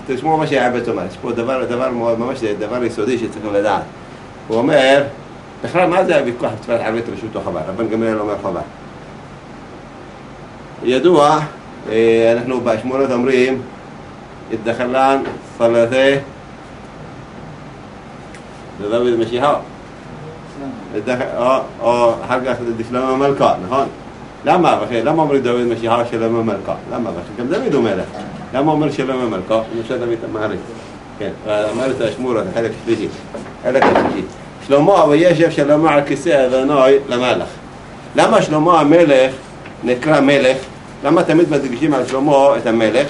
תשמעו מה שהעבד אומר, יש פה דבר מאוד, ממש דבר יסודי שצריכים לדעת. הוא אומר, בכלל מה זה הוויכוח בתפילת ערבית רשות או חובה? רבן גמליאל אומר חובה. ידוע, אנחנו בשמונות אומרים, התדחלן סלתי לדוד משיחה, או אחר כך שלמה המלכה, נכון? למה אומרים דוד משיחה שלמה המלכה? למה? גם דוד הוא מלך. למה אומר שלמה המלכה? נושא דוד המעריך. כן, אמר את השמור, זה חלק שלישי. חלק שלישי. שלמה וישב שלמה על כיסא אדוני למלך. למה שלמה המלך נקרא מלך? למה תמיד מדגישים על שלמה את המלך?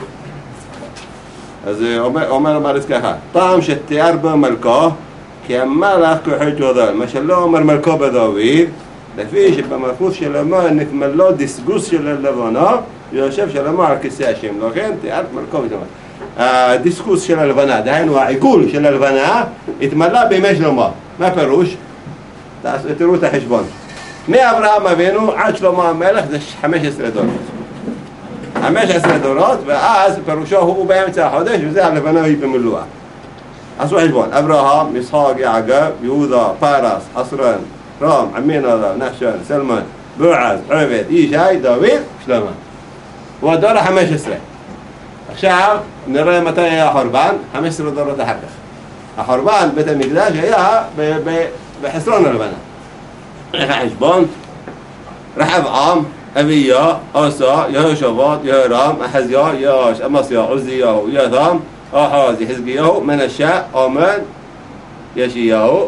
אז אומר המעריץ ככה, טעם שתיאר בו מלכו כי המלך כוחו גדול, מה שלא אומר מלכו בדוד, לפי שבמלכות שלמה נתמלא דיסגוס של הלבנה, יושב שלמה על כיסא השם, לכן תיאר מלכו בדוד. הדיסקוס של הלבנה, דהיינו העיגול של הלבנה, התמלא בימי שלמה. מה פירוש? תראו את החשבון. מאברהם אבינו עד שלמה המלך זה 15 דורות. 15 דורות, ואז פירושו הוא באמצע החודש, וזה הלבנה היא במילואה. עשו חשבון, אברהם, יצחק, יעקב, יהודה, פרס, חסרון, רם, עמינדב, נחשון, סלמן, בועז, עובד, ישי, דוד, שלמה. הוא הדור ה-15. עכשיו נראה מתי היה החורבן, 15 דורות אחר כך. החורבן, בית המקדש, היה בחסרון הלבנה. איך החשבון? רחבעם, אביה, אסא, יהושפט, יהורם, אחזיה, יואש, אמסיה, עוזיהו, יותם, אחז, חזקיהו, מנשה, אמן, יאשיהו,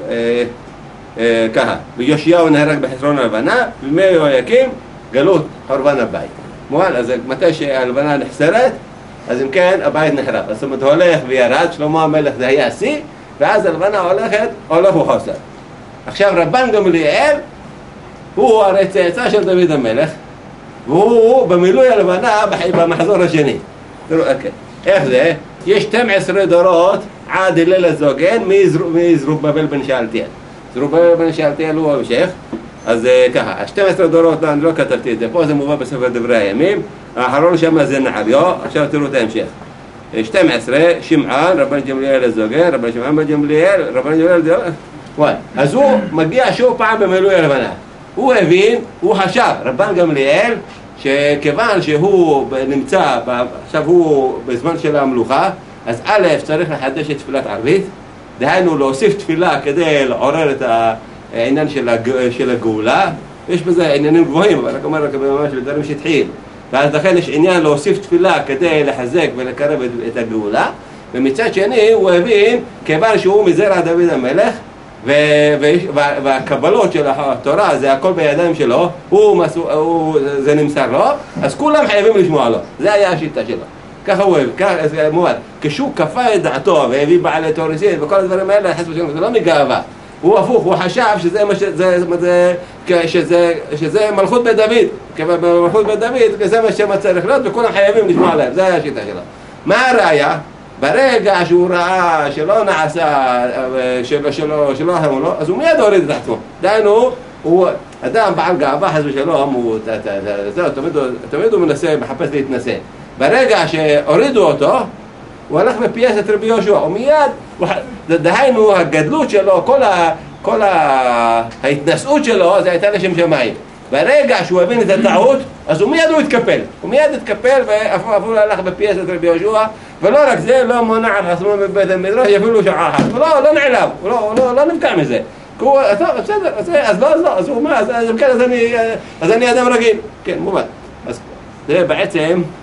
ככה. ויאשיהו נהרג בחסרון הלבנה, ומי יהויקים גלות חורבן הבית. מובן, אז מתי שהלבנה נחסרת, אז אם כן הבית נחרב. זאת אומרת, הולך וירד, שלמה המלך זה היה שיא, ואז הלבנה הולך וחוסר. עכשיו רבן גמליאל הוא הרי צאצא של דוד המלך, והוא במילוי הלבנה במחזור השני. תראו, איך זה? יש 12 דורות עד הלל הזוגן מזרובבל בן שאלתיאל. זרובבל בן שאלתיאל הוא המשך. אז ככה, 12 דורות, אני לא כתבתי את זה פה, זה מובא בספר דברי הימים. האחרון שם זה נחריו, עכשיו תראו את ההמשך. 12, שמעון, רבן גמליאל הזוגן, רבן שמעון בן גמליאל, רבן גמליאל וואי, אז הוא מגיע שוב פעם במילוי הלבנה. הוא הבין, הוא חשב, רבן גמליאל, שכיוון שהוא נמצא, עכשיו הוא בזמן של המלוכה, אז א' צריך לחדש את תפילת ערבית, דהיינו להוסיף תפילה כדי לעורר את העניין של הגאולה. יש בזה עניינים גבוהים, אבל רק אומר רק ממש בדברים שטחיים. ואז לכן יש עניין להוסיף תפילה כדי לחזק ולקרב את הגאולה. ומצד שני הוא הבין, כיוון שהוא מזרע דוד המלך, והקבלות של התורה זה הכל בידיים שלו, זה נמסר לו, אז כולם חייבים לשמוע לו. זה היה השיטה שלו. ככה הוא מובן. כשהוא כפה את דעתו והביא בעלי תוריסית וכל הדברים האלה, זה לא מגאווה. הוא הפוך, הוא חשב שזה מלכות בית דוד. במלכות בית דוד, זה מה שצריך להיות, וכולם חייבים לשמוע להם. זה היה השיטה שלו. מה הראיה? ברגע שהוא ראה שלא נעשה, שלא אהבו לו, אז הוא מיד הוריד את עצמו. דהיינו, הוא אדם בעל גאווה, חס ושלום, תמיד הוא מנסה, מחפש להתנסה. ברגע שהורידו אותו, הוא הלך בפייס את רבי יהושע, ומיד, דהיינו, הגדלות שלו, כל ההתנשאות שלו, זה הייתה לשם שמיים. ברגע שהוא הבין את הטעות, אז הוא מיד התקפל, ואפילו הלך בפייס את רבי יהושע, ולא רק זה, לא מונע על חסמו מבית המדרש, אפילו שעה אחת. לא נעלב, לא נבקע מזה. בסדר, אז הוא אומר, אז אני אדם רגיל. כן, מובן. אז זה בעצם